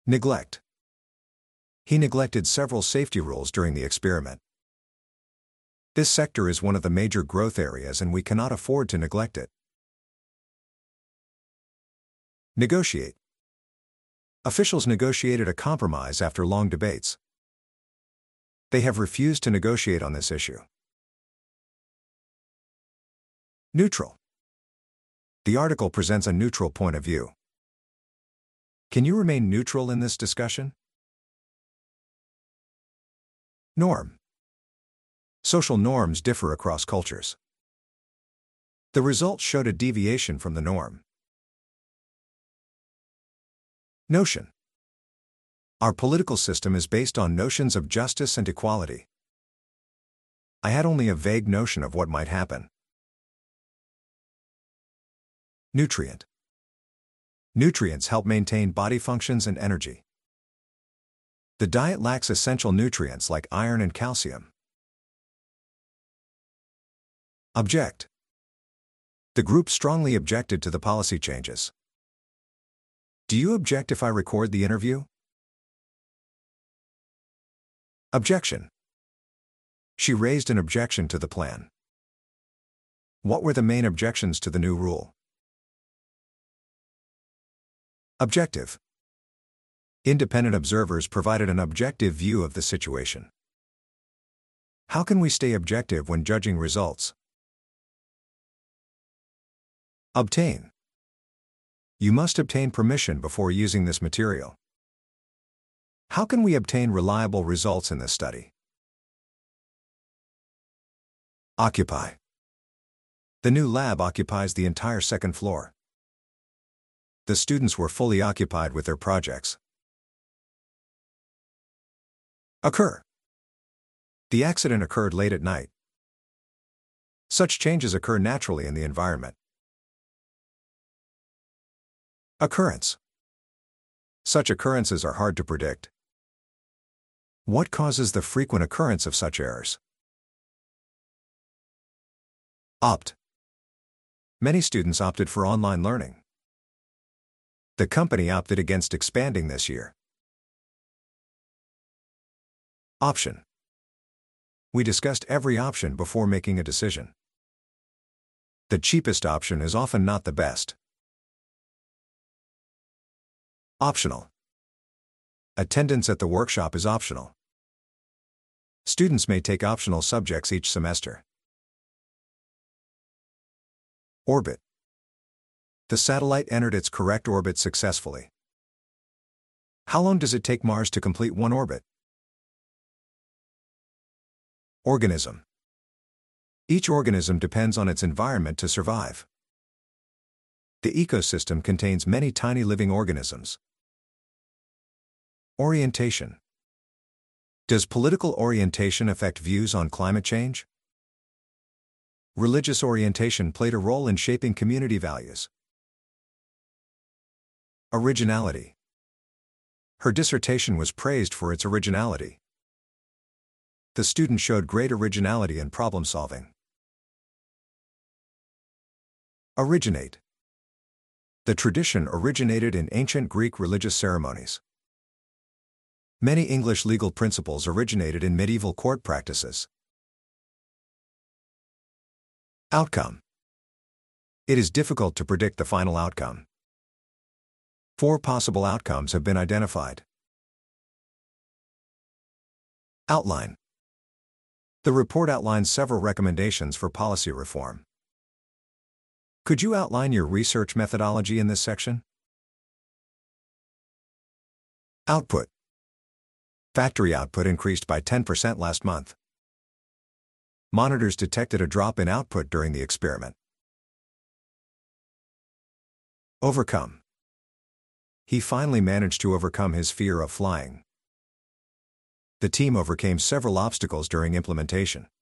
Neglect. He neglected several safety rules during the experiment. This sector is one of the major growth areas and we cannot afford to neglect it. Negotiate. Officials negotiated a compromise after long debates. They have refused to negotiate on this issue. Neutral. The article presents a neutral point of view. Can you remain neutral in this discussion? Norm. Social norms differ across cultures. The results showed a deviation from the norm. Notion. Our political system is based on notions of justice and equality. I had only a vague notion of what might happen. Nutrient. Nutrients help maintain body functions and energy. The diet lacks essential nutrients like iron and calcium. Object. The group strongly objected to the policy changes. Do you object if I record the interview? Objection. She raised an objection to the plan. What were the main objections to the new rule? Objective. Independent observers provided an objective view of the situation. How can we stay objective when judging results? Obtain. You must obtain permission before using this material. How can we obtain reliable results in this study? Occupy. The new lab occupies the entire second floor. The students were fully occupied with their projects. Occur. The accident occurred late at night. Such changes occur naturally in the environment. Occurrence. Such occurrences are hard to predict. What causes the frequent occurrence of such errors? Opt. Many students opted for online learning. The company opted against expanding this year. Option. We discussed every option before making a decision. The cheapest option is often not the best. Optional. Attendance at the workshop is optional. Students may take optional subjects each semester. Orbit. The satellite entered its correct orbit successfully. How long does it take Mars to complete one orbit? Organism. Each organism depends on its environment to survive. The ecosystem contains many tiny living organisms. Orientation. Does political orientation affect views on climate change? Religious orientation played a role in shaping community values. Originality. Her dissertation was praised for its originality. The student showed great originality in problem solving. Originate. The tradition originated in ancient Greek religious ceremonies. Many English legal principles originated in medieval court practices. Outcome. It is difficult to predict the final outcome. 4 possible outcomes have been identified. Outline. The report outlines several recommendations for policy reform. Could you outline your research methodology in this section? Output. Factory output increased by 10% last month. Monitors detected a drop in output during the experiment. Overcome. He finally managed to overcome his fear of flying. The team overcame several obstacles during implementation.